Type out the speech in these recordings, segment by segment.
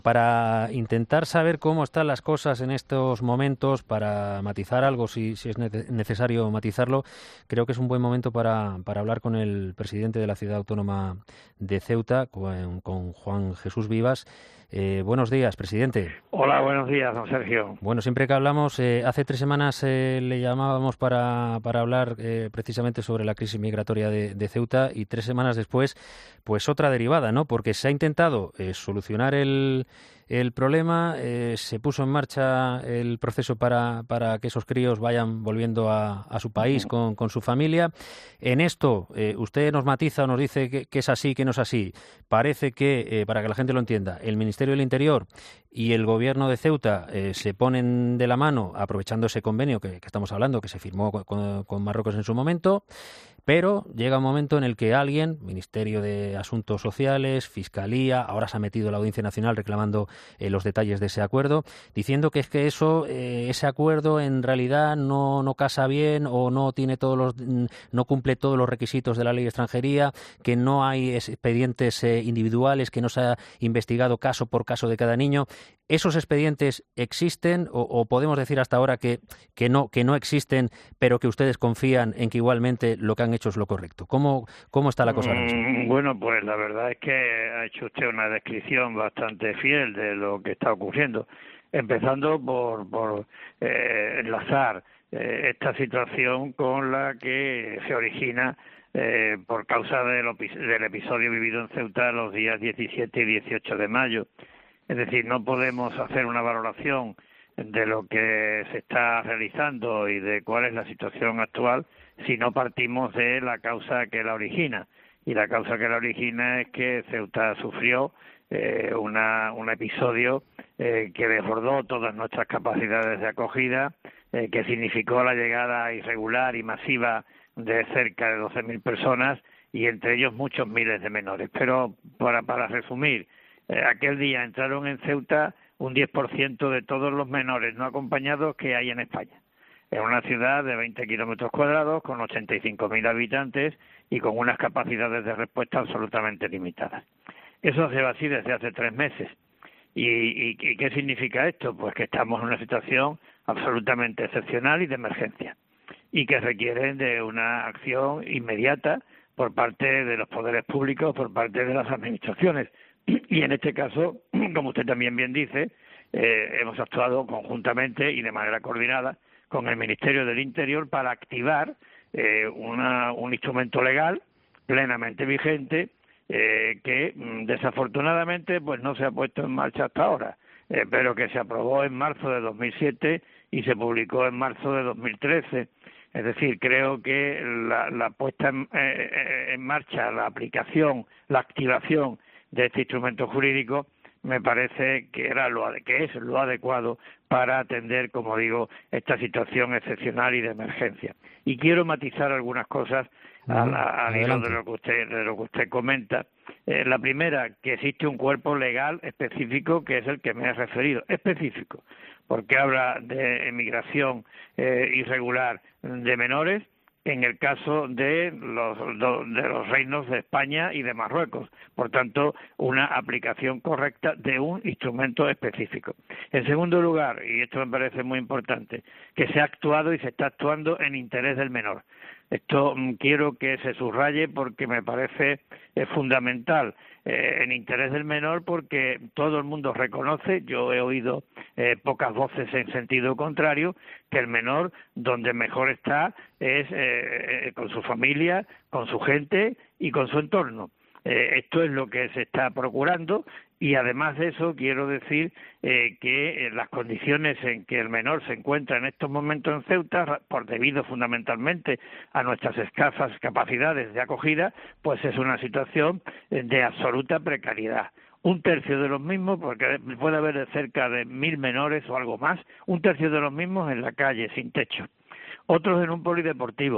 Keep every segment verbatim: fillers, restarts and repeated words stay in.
para intentar saber cómo están las cosas en estos momentos, para matizar algo si, si es necesario matizarlo, creo que es un buen momento para, para hablar con el presidente de la Ciudad Autónoma de Ceuta, con, con Juan Jesús Vivas. Eh, buenos días, presidente. Hola, buenos días, don Sergio. Bueno, siempre que hablamos, eh, hace tres semanas eh, le llamábamos para, para hablar eh, precisamente sobre la crisis migratoria de, de Ceuta, y tres semanas después, pues otra derivada, ¿no? Porque se ha intentado eh, solucionar el, el problema, eh, se puso en marcha el proceso para, para que esos críos vayan volviendo a, a su país con, con su familia. En esto, eh, usted nos matiza o nos dice que, que es así, que no es así. Parece que, eh, para que la gente lo entienda, el Ministerio del Interior y el Gobierno de Ceuta eh, se ponen de la mano, aprovechando ese convenio que, que estamos hablando, que se firmó con, con Marruecos en su momento, pero llega un momento en el que alguien, Ministerio de Asuntos Sociales, Fiscalía, ahora se ha metido la Audiencia Nacional reclamando eh, los detalles de ese acuerdo, diciendo que es que eso, eh, ese acuerdo en realidad no, no casa bien o no tiene todos los, no cumple todos los requisitos de la ley de extranjería, que no hay expedientes eh, individuales, que no se ha investigado caso por caso de cada niño. ¿Esos expedientes existen o, o podemos decir hasta ahora que, que, no, que no existen, pero que ustedes confían en que igualmente lo que han hecho es lo correcto? ¿Cómo, cómo está la cosa ahora mismo? Bueno, pues la verdad es que ha hecho usted una descripción bastante fiel de lo que está ocurriendo, empezando por, por eh, enlazar eh, esta situación con la que se origina eh, por causa del, del episodio vivido en Ceuta los días diecisiete y dieciocho de mayo. Es decir, no podemos hacer una valoración de lo que se está realizando y de cuál es la situación actual si no partimos de la causa que la origina. Y la causa que la origina es que Ceuta sufrió eh, una, un episodio eh, que desbordó todas nuestras capacidades de acogida, eh, que significó la llegada irregular y masiva de cerca de doce mil personas y entre ellos muchos miles de menores. Pero para, para resumir, eh, aquel día entraron en Ceuta un diez por ciento de todos los menores no acompañados que hay en España. En una ciudad de veinte kilómetros cuadrados, con ochenta y cinco mil habitantes y con unas capacidades de respuesta absolutamente limitadas. Eso se va así desde hace tres meses. ¿Y, y, y qué significa esto? Pues que estamos en una situación absolutamente excepcional y de emergencia, y que requieren de una acción inmediata por parte de los poderes públicos, por parte de las administraciones. Y en este caso, como usted también bien dice, eh, hemos actuado conjuntamente y de manera coordinada con el Ministerio del Interior para activar eh, una, un instrumento legal plenamente vigente eh, que mm, desafortunadamente pues no se ha puesto en marcha hasta ahora, eh, pero que se aprobó en marzo de dos mil siete y se publicó en marzo de dos mil trece. Es decir, creo que la, la puesta en, eh, en marcha, la aplicación, la activación de este instrumento jurídico me parece que era lo que es lo adecuado para atender, como digo, esta situación excepcional y de emergencia. Y quiero matizar algunas cosas al, al hilo de lo que usted de lo que usted comenta. Eh, la primera, que existe un cuerpo legal específico que es el que me he referido, específico, porque habla de emigración eh, irregular de menores en el caso de los, de los reinos de España y de Marruecos. Por tanto, una aplicación correcta de un instrumento específico. En segundo lugar, y esto me parece muy importante, que se ha actuado y se está actuando en interés del menor. Esto mm, quiero que se subraye porque me parece eh, fundamental. Eh, en interés del menor porque todo el mundo reconoce, yo he oído eh, pocas voces en sentido contrario, que el menor donde mejor está es eh, eh, con su familia, con su gente y con su entorno. Eh, esto es lo que se está procurando y además de eso quiero decir eh, que eh, las condiciones en que el menor se encuentra en estos momentos en Ceuta, por debido fundamentalmente a nuestras escasas capacidades de acogida, pues es una situación de absoluta precariedad. Un tercio de los mismos, porque puede haber cerca de mil menores o algo más, un tercio de los mismos en la calle, sin techo. Otros en un polideportivo,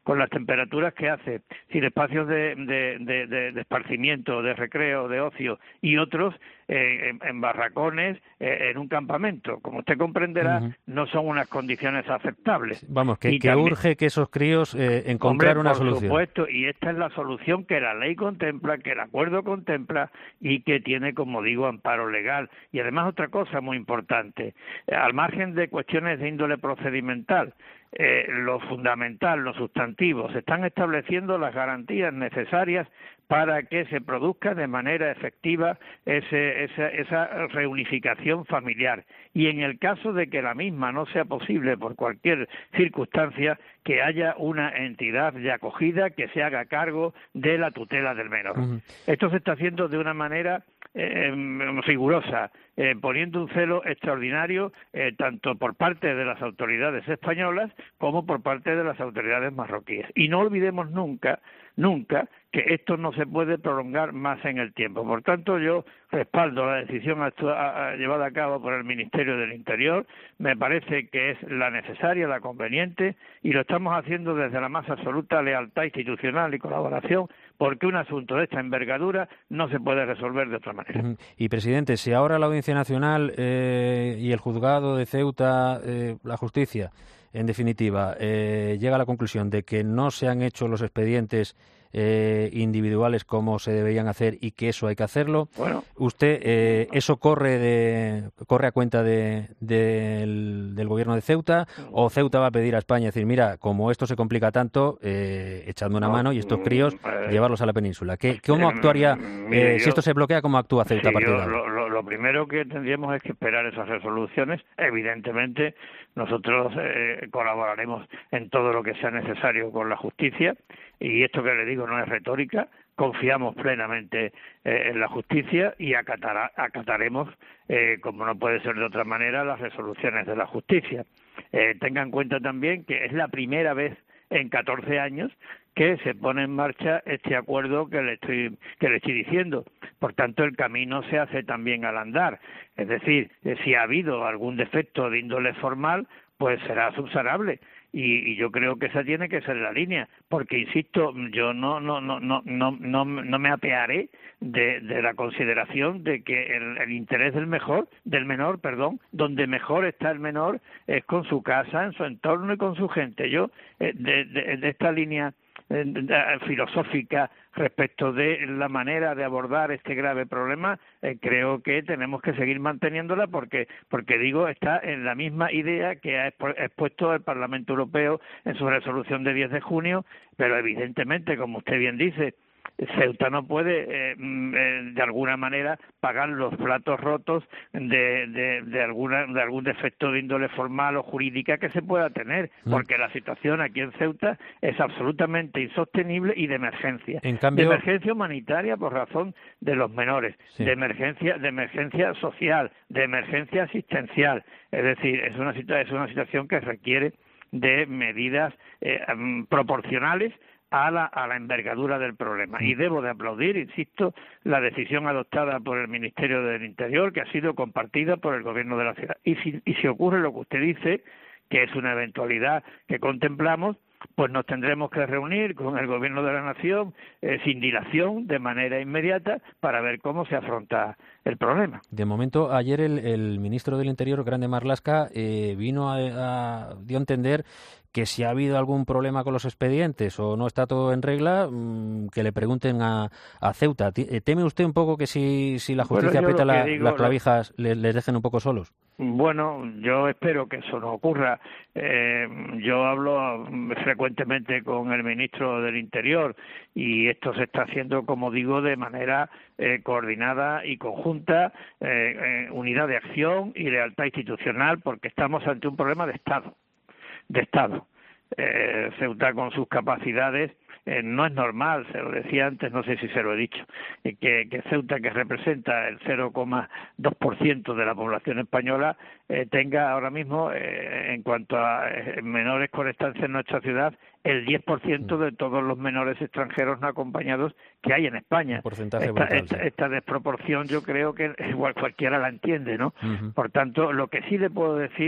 con las temperaturas que hace, sin espacios de, de, de, de, de esparcimiento, de recreo, de ocio, y otros eh, en, en barracones, eh, en un campamento. Como usted comprenderá, uh-huh. no son unas condiciones aceptables. Vamos, que, y que también, urge que esos críos eh, encontrar hombre, una por solución. Por supuesto, y esta es la solución que la ley contempla, que el acuerdo contempla y que tiene, como digo, amparo legal. Y además otra cosa muy importante, eh, al margen de cuestiones de índole procedimental, eh, lo fundamental, lo sustantivo, se están estableciendo las garantías necesarias para que se produzca de manera efectiva ese, esa, esa reunificación familiar. Y en el caso de que la misma no sea posible por cualquier circunstancia, que haya una entidad de acogida que se haga cargo de la tutela del menor. Uh-huh. Esto se está haciendo de una manera eh, rigurosa, eh, poniendo un celo extraordinario eh, tanto por parte de las autoridades españolas como por parte de las autoridades marroquíes. Y no olvidemos nunca, nunca, que esto no se puede prolongar más en el tiempo. Por tanto, yo respaldo la decisión actua- llevada a cabo por el Ministerio del Interior. Me parece que es la necesaria, la conveniente, y lo estamos haciendo desde la más absoluta lealtad institucional y colaboración, porque un asunto de esta envergadura no se puede resolver de otra manera. Uh-huh. Y, presidente, si ahora la Audiencia Nacional eh, y el Juzgado de Ceuta, eh, la Justicia, en definitiva, eh, llega a la conclusión de que no se han hecho los expedientes eh, individuales como se deberían hacer y que eso hay que hacerlo, bueno, usted eh, eso corre de corre a cuenta de, de del, del gobierno de Ceuta, o Ceuta va a pedir a España decir, mira, como esto se complica tanto, eh, echadme una no, mano y estos críos eh, llevarlos a la península. ¿Qué, ¿Cómo actuaría eh, mire, eh, yo, si esto se bloquea? ¿Cómo actúa Ceuta sí, a partir yo, de ahora? Lo, lo, lo primero que tendríamos es que esperar esas resoluciones. Evidentemente, nosotros eh, colaboraremos en todo lo que sea necesario con la justicia, y esto que le digo no es retórica. Confiamos plenamente eh, en la justicia y acatará, acataremos, eh, como no puede ser de otra manera, las resoluciones de la justicia. Eh, tenga en cuenta también que es la primera vez en catorce años que se pone en marcha este acuerdo que le estoy que le estoy diciendo. Por tanto, el camino se hace también al andar. Es decir, eh, si ha habido algún defecto de índole formal, pues será subsanable. Y, y yo creo que esa tiene que ser la línea, porque insisto, yo no no no no no no, no me apearé de, de la consideración de que el, el interés del mejor del menor, perdón, donde mejor está el menor es con su casa, en su entorno y con su gente. Yo eh, de, de, de esta línea eh, de, filosófica respecto de la manera de abordar este grave problema, eh, creo que tenemos que seguir manteniéndola porque, porque digo, está en la misma idea que ha expuesto el Parlamento Europeo en su resolución de diez de junio, pero evidentemente, como usted bien dice, Ceuta no puede, eh, de alguna manera, pagar los platos rotos de, de, de, alguna, de algún defecto de índole formal o jurídica que se pueda tener, porque la situación aquí en Ceuta es absolutamente insostenible y de emergencia. En cambio, de emergencia humanitaria por razón de los menores, sí. de emergencia de emergencia social, de emergencia asistencial. Es decir, es una, es una situación que requiere de medidas eh, proporcionales a la, a la envergadura del problema. Y debo de aplaudir, insisto, la decisión adoptada por el Ministerio del Interior, que ha sido compartida por el Gobierno de la ciudad. Y si, y si ocurre lo que usted dice, que es una eventualidad que contemplamos, pues nos tendremos que reunir con el Gobierno de la Nación eh, sin dilación, de manera inmediata, para ver cómo se afronta el problema. De momento, ayer el, el ministro del Interior, Grande Marlaska, eh, vino a, a dio a entender que si ha habido algún problema con los expedientes o no está todo en regla, mmm, que le pregunten a, a Ceuta. ¿Teme usted un poco que si, si la justicia bueno, aprieta la, digo, las clavijas, lo... les, les dejen un poco solos? Bueno, yo espero que eso no ocurra. Eh, yo hablo frecuentemente con el ministro del Interior y esto se está haciendo, como digo, de manera eh, coordinada y conjunta, eh, eh, unidad de acción y lealtad institucional, porque estamos ante un problema de Estado. de Estado. Eh, Ceuta, con sus capacidades, eh, no es normal, se lo decía antes, no sé si se lo he dicho, eh, que, que Ceuta, que representa el cero coma dos por ciento de la población española, eh, tenga ahora mismo, eh, en cuanto a eh, menores con estancia en nuestra ciudad, el diez por ciento de todos los menores extranjeros no acompañados que hay en España. Porcentaje esta, brutal, esta, sí. esta desproporción yo creo que igual cualquiera la entiende, ¿no? Uh-huh. Por tanto, lo que sí le puedo decir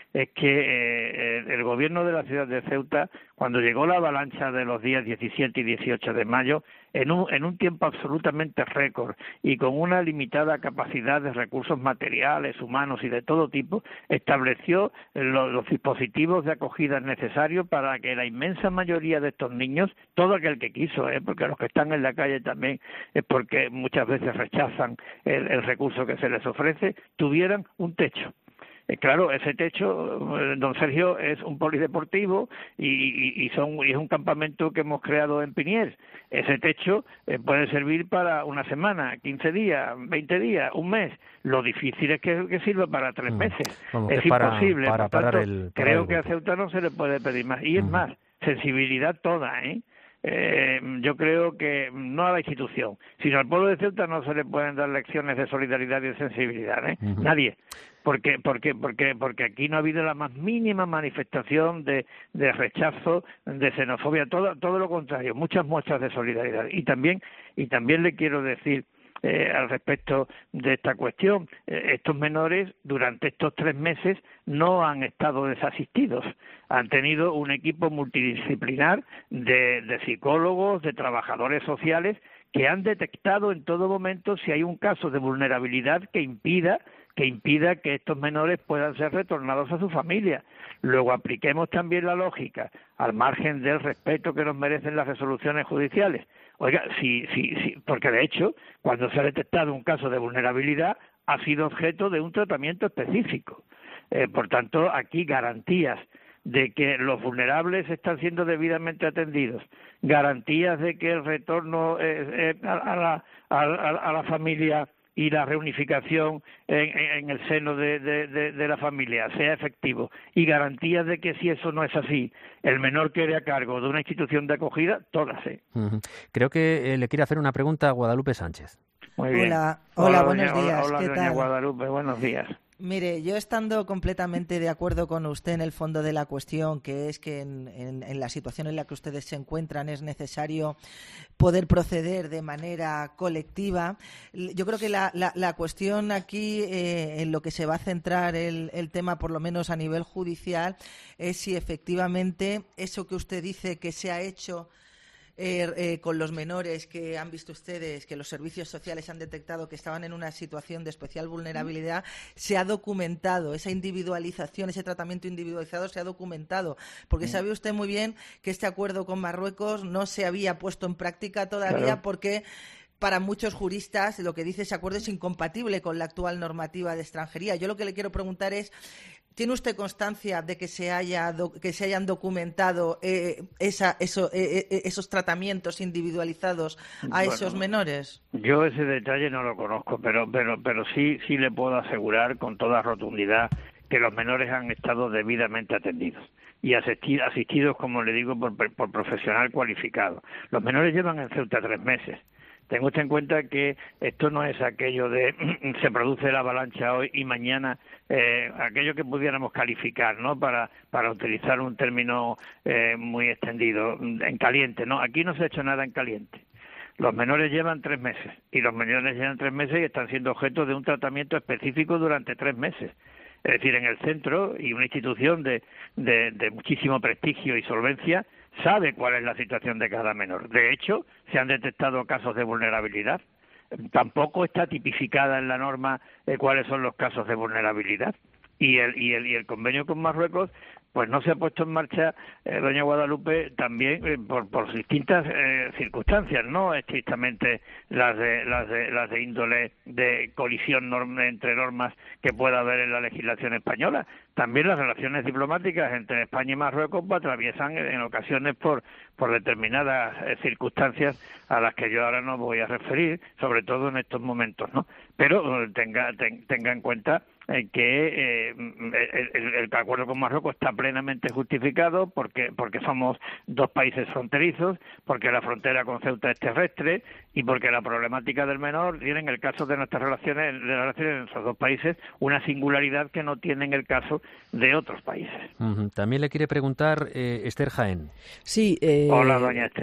es que eh, el gobierno de la ciudad de Ceuta, cuando llegó la avalancha de los días diecisiete y dieciocho de mayo, en un, en un tiempo absolutamente récord y con una limitada capacidad de recursos materiales, humanos y de todo tipo, estableció los, los dispositivos de acogida necesarios para que la inmensa mayoría de estos niños, todo aquel que quiso, ¿eh? porque los que están en la calle también es porque muchas veces rechazan el, el recurso que se les ofrece, tuvieran un techo. Claro, ese techo, don Sergio, es un polideportivo y, y, y, son, y es un campamento que hemos creado en Piniers. Ese techo eh, puede servir para una semana, quince días, veinte días, un mes. Lo difícil es que, que sirva para tres meses. Vamos, es para, imposible. Para Por tanto, parar el, para creo el que a Ceuta no se le puede pedir más. Y es uh-huh. más, sensibilidad toda, ¿eh? Eh, yo creo que no a la institución, sino al pueblo de Ceuta no se le pueden dar lecciones de solidaridad y de sensibilidad, ¿eh? Uh-huh. Nadie. Porque, porque, porque, porque aquí no ha habido la más mínima manifestación de, de rechazo, de xenofobia, todo, todo lo contrario, muchas muestras de solidaridad. Y también, y también le quiero decir eh, al respecto de esta cuestión, eh, estos menores durante estos tres meses no han estado desasistidos, han tenido un equipo multidisciplinar de, de psicólogos, de trabajadores sociales que han detectado en todo momento si hay un caso de vulnerabilidad que impida que impida que estos menores puedan ser retornados a su familia. Luego apliquemos también la lógica, al margen del respeto que nos merecen las resoluciones judiciales. Oiga, sí, sí, sí, porque de hecho, cuando se ha detectado un caso de vulnerabilidad, ha sido objeto de un tratamiento específico. Eh, por tanto, aquí garantías de que los vulnerables están siendo debidamente atendidos, garantías de que el retorno eh, eh, a, la, a, a la familia y la reunificación en, en el seno de, de, de, de la familia sea efectivo, y garantías de que si eso no es así, el menor quede a cargo de una institución de acogida, todas. ¿eh? Uh-huh. Creo que eh, le quiere hacer una pregunta a Guadalupe Sánchez. Muy bien. Hola, hola, hola buenos doña, días. Hola, ¿Qué doña tal? Guadalupe, buenos días. Mire, yo estando completamente de acuerdo con usted en el fondo de la cuestión, que es que en, en, en la situación en la que ustedes se encuentran es necesario poder proceder de manera colectiva. Yo creo que la, la, la cuestión aquí, eh, en lo que se va a centrar el, el tema, por lo menos a nivel judicial, es si efectivamente eso que usted dice que se ha hecho Eh, eh, con los menores que han visto ustedes, que los servicios sociales han detectado que estaban en una situación de especial vulnerabilidad, se ha documentado, esa individualización, ese tratamiento individualizado se ha documentado, porque sabe usted muy bien que este acuerdo con Marruecos no se había puesto en práctica todavía, claro, porque para muchos juristas lo que dice ese acuerdo es incompatible con la actual normativa de extranjería. Yo lo que le quiero preguntar es, ¿tiene usted constancia de que se haya do, que se hayan documentado eh, esa, eso, eh, eh, esos tratamientos individualizados a bueno, esos menores? Yo ese detalle no lo conozco, pero pero pero sí sí le puedo asegurar con toda rotundidad que los menores han estado debidamente atendidos y asistidos, asistidos como le digo, por, por profesional cualificado. Los menores llevan en Ceuta tres meses. Tenga usted en cuenta que esto no es aquello de se produce la avalancha hoy y mañana, eh, aquello que pudiéramos calificar, ¿no? Para para utilizar un término eh, muy extendido, en caliente, ¿no? Aquí no se ha hecho nada en caliente. Los menores llevan tres meses y los menores llevan tres meses y están siendo objeto de un tratamiento específico durante tres meses. Es decir, en el centro, y una institución de, de, de muchísimo prestigio y solvencia sabe cuál es la situación de cada menor. De hecho, se han detectado casos de vulnerabilidad. Tampoco está tipificada en la norma eh, cuáles son los casos de vulnerabilidad. Y el, y el, y el convenio con Marruecos pues no se ha puesto en marcha, eh, doña Guadalupe, también eh, por, por distintas eh, circunstancias, no estrictamente las de, las de las de índole de colisión norm, entre normas que pueda haber en la legislación española. También las relaciones diplomáticas entre España y Marruecos pues, atraviesan en ocasiones por por determinadas eh, circunstancias a las que yo ahora no voy a referir, sobre todo en estos momentos, ¿no? Pero eh, tenga ten, tenga en cuenta eh, que eh, el, el, el acuerdo con Marruecos está plenamente justificado porque porque somos dos países fronterizos, porque la frontera con Ceuta es terrestre y porque la problemática del menor tiene en el caso de nuestras relaciones, de las relaciones en esos dos países, una singularidad que no tiene en el caso de otros países. Uh-huh. También le quiere preguntar eh, Esther Jaén. Sí. Eh... Hola, doña Esther.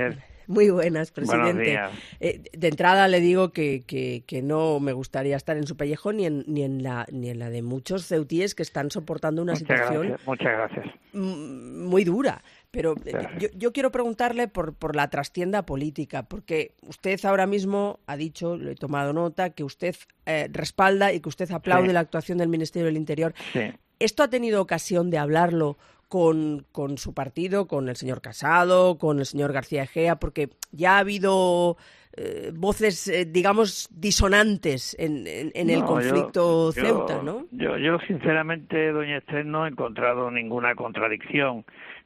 Muy buenas, presidente. Buenos días. Eh, de entrada le digo que, que, que no me gustaría estar en su pellejo ni en, ni en la ni en la de muchos ceutíes que están soportando una muchas situación gracias, muchas gracias. muy dura. Pero yo, yo quiero preguntarle por, por la trastienda política, porque usted ahora mismo ha dicho, lo he tomado nota, que usted eh, respalda y que usted aplaude sí. la actuación del Ministerio del Interior. Sí. ¿Esto ha tenido ocasión de hablarlo con, con su partido, con el señor Casado, con el señor García Egea? Porque ya ha habido eh, voces, eh, digamos, disonantes en, en, en no, el conflicto yo, Ceuta, yo, ¿no? Yo, yo, sinceramente, doña Esther, no he encontrado ninguna contradicción,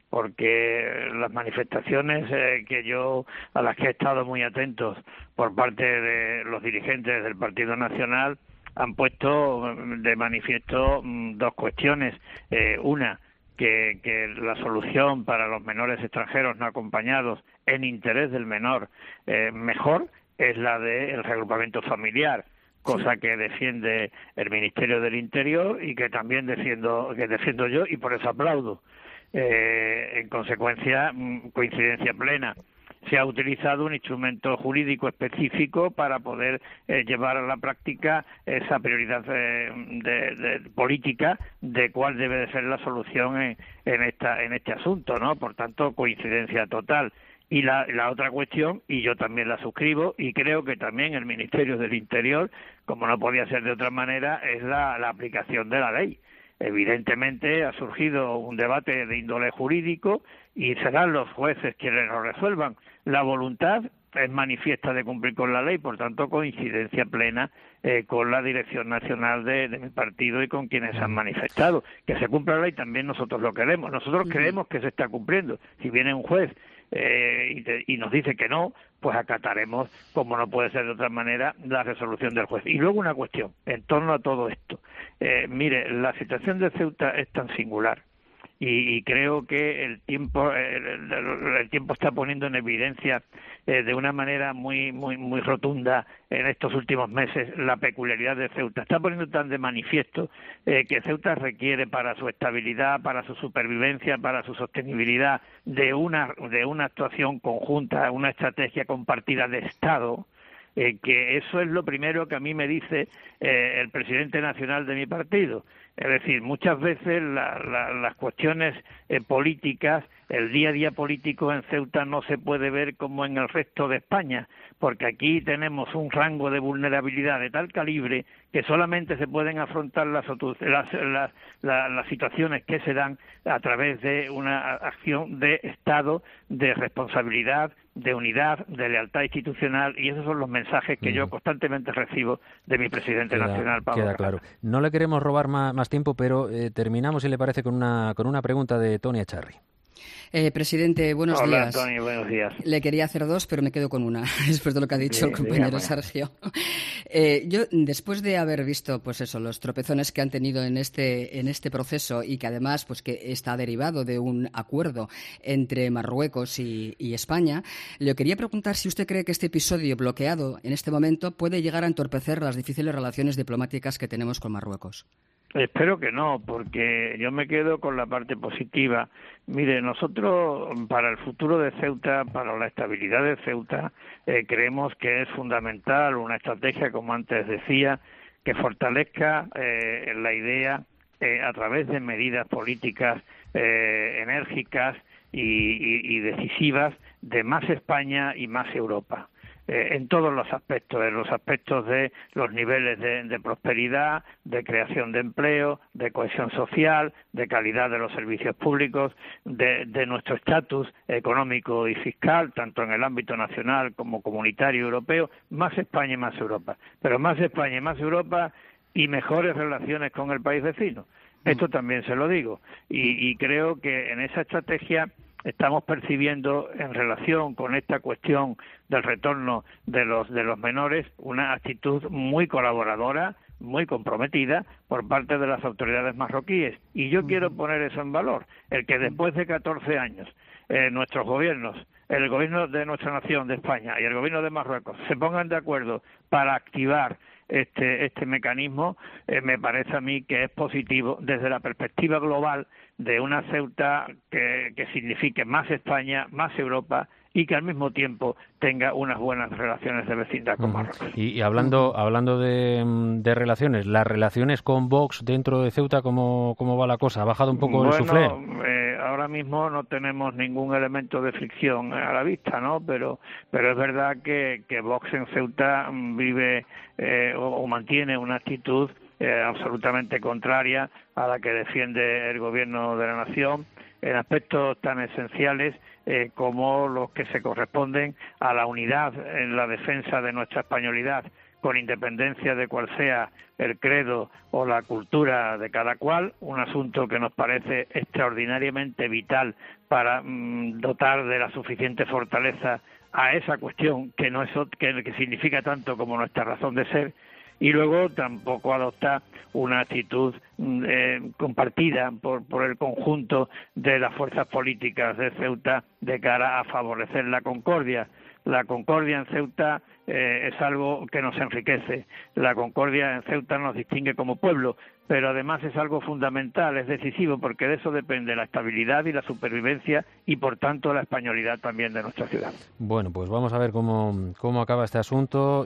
porque las manifestaciones eh, que yo a las que he estado muy atentos por parte de los dirigentes del Partido Nacional han puesto de manifiesto mm, dos cuestiones. Eh, una, que, que la solución para los menores extranjeros no acompañados en interés del menor eh, mejor es la del reagrupamiento familiar, cosa que defiende el Ministerio del Interior y que también defiendo, que defiendo yo, y por eso aplaudo. Eh, en consecuencia, coincidencia plena. Se ha utilizado un instrumento jurídico específico para poder eh, llevar a la práctica esa prioridad eh, de, de política de cuál debe de ser la solución en, en esta en este asunto, ¿no? Por tanto, coincidencia total. Y la, la otra cuestión, y yo también la suscribo, y creo que también el Ministerio del Interior, como no podía ser de otra manera, es la, la aplicación de la ley. Evidentemente ha surgido un debate de índole jurídico y serán los jueces quienes lo resuelvan. La voluntad es manifiesta de cumplir con la ley, por tanto coincidencia plena eh, con la dirección nacional de, de mi partido y con quienes han manifestado. Que se cumpla la ley también nosotros lo queremos. Nosotros uh-huh. creemos que se está cumpliendo. Si viene un juez eh, y, te, y nos dice que no, pues acataremos, como no puede ser de otra manera, la resolución del juez. Y luego una cuestión en torno a todo esto. Eh, mire, la situación de Ceuta es tan singular y, y creo que el tiempo el, el, el tiempo está poniendo en evidencia eh, de una manera muy muy muy rotunda en estos últimos meses la peculiaridad de Ceuta. Está poniendo tan de manifiesto eh, que Ceuta requiere para su estabilidad, para su supervivencia, para su sostenibilidad de una de una actuación conjunta, una estrategia compartida de Estado. Eh, que eso es lo primero que a mí me dice eh, el presidente nacional de mi partido. Es decir, muchas veces la, la, las cuestiones eh, políticas, el día a día político en Ceuta no se puede ver como en el resto de España, porque aquí tenemos un rango de vulnerabilidad de tal calibre que solamente se pueden afrontar las, las, las, las, las situaciones que se dan a través de una acción de Estado, de responsabilidad, de unidad, de lealtad institucional, y esos son los mensajes que mm. yo constantemente recibo de mi presidente queda, nacional, Pablo Queda claro. No le queremos robar más, más tiempo, pero eh, terminamos, si le parece, con una, con una pregunta de Tony Echarri. Eh, presidente, buenos Hola, días. Tony, buenos días. Le quería hacer dos, pero me quedo con una, después de lo que ha dicho sí, el compañero dígame. Sergio. Eh, yo, después de haber visto, pues eso, los tropezones que han tenido en este, en este proceso y que además, pues que está derivado de un acuerdo entre Marruecos y, y España, le quería preguntar si usted cree que este episodio bloqueado en este momento puede llegar a entorpecer las difíciles relaciones diplomáticas que tenemos con Marruecos. Espero que no, porque yo me quedo con la parte positiva. Mire, nosotros para el futuro de Ceuta, para la estabilidad de Ceuta, eh, creemos que es fundamental una estrategia, como antes decía, que fortalezca eh, la idea eh, a través de medidas políticas eh, enérgicas y, y, y decisivas de más España y más Europa. Eh, en todos los aspectos, en los aspectos de los niveles de, de prosperidad, de creación de empleo, de cohesión social, de calidad de los servicios públicos, de, de nuestro estatus económico y fiscal, tanto en el ámbito nacional como comunitario europeo, más España y más Europa. Pero más España y más Europa y mejores relaciones con el país vecino. Esto también se lo digo. Y, y creo que en esa estrategia estamos percibiendo en relación con esta cuestión del retorno de los de los menores una actitud muy colaboradora, muy comprometida por parte de las autoridades marroquíes. Y yo quiero poner eso en valor, el que después de catorce años eh, nuestros gobiernos, el gobierno de nuestra nación, de España, y el gobierno de Marruecos se pongan de acuerdo para activar este este mecanismo, eh, me parece a mí que es positivo desde la perspectiva global de una Ceuta que, que signifique más España, más Europa y que al mismo tiempo tenga unas buenas relaciones de vecindad con Marruecos. Y, y hablando hablando de, de relaciones, las relaciones con Vox dentro de Ceuta, ¿cómo, cómo va la cosa? ¿Ha bajado un poco bueno, el suflé? Eh, ahora mismo no tenemos ningún elemento de fricción a la vista, ¿no? Pero pero es verdad que, que Vox en Ceuta vive eh, o, o mantiene una actitud eh, absolutamente contraria a la que defiende el gobierno de la nación en aspectos tan esenciales eh, como los que se corresponden a la unidad en la defensa de nuestra españolidad, con independencia de cuál sea el credo o la cultura de cada cual, un asunto que nos parece extraordinariamente vital para mmm, dotar de la suficiente fortaleza a esa cuestión que no es que, que significa tanto como nuestra razón de ser, y luego tampoco adopta una actitud eh, compartida por, por el conjunto de las fuerzas políticas de Ceuta de cara a favorecer la concordia. La concordia en Ceuta eh, es algo que nos enriquece. La concordia en Ceuta nos distingue como pueblo, pero además es algo fundamental, es decisivo, porque de eso depende la estabilidad y la supervivencia y, por tanto, la españolidad también de nuestra ciudad. Bueno, pues vamos a ver cómo, cómo acaba este asunto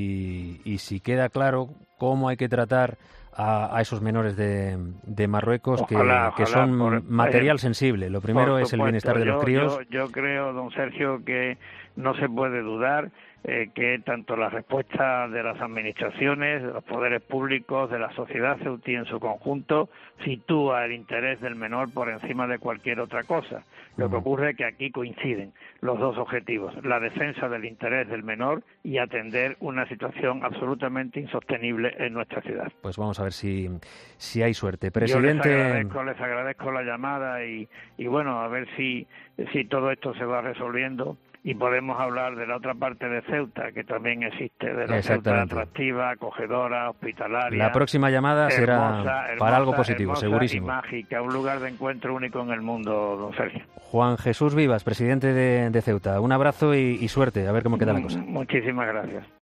y, y si queda claro cómo hay que tratar a, a esos menores de, de Marruecos ojalá, que, que ojalá, son por, material sensible. Lo primero es el bienestar de yo, los críos. Yo, yo creo, don Sergio, que no se puede dudar eh, que tanto la respuesta de las administraciones, de los poderes públicos, de la sociedad ceutí en su conjunto, sitúa el interés del menor por encima de cualquier otra cosa. Lo que ocurre es que aquí coinciden los dos objetivos, la defensa del interés del menor y atender una situación absolutamente insostenible en nuestra ciudad. Pues vamos a ver si, si hay suerte. Presidente... Yo les agradezco, les agradezco la llamada y, y bueno, a ver si, si todo esto se va resolviendo y podemos hablar de la otra parte de Ceuta, que también existe, de la Ceuta atractiva, acogedora, hospitalaria. La próxima llamada hermosa, será hermosa, para algo positivo, hermosa segurísimo. Y mágica, un lugar de encuentro único en el mundo, don Sergio. Juan Jesús Vivas, presidente de, de Ceuta. Un abrazo y, y suerte, a ver cómo queda la cosa. Muchísimas gracias.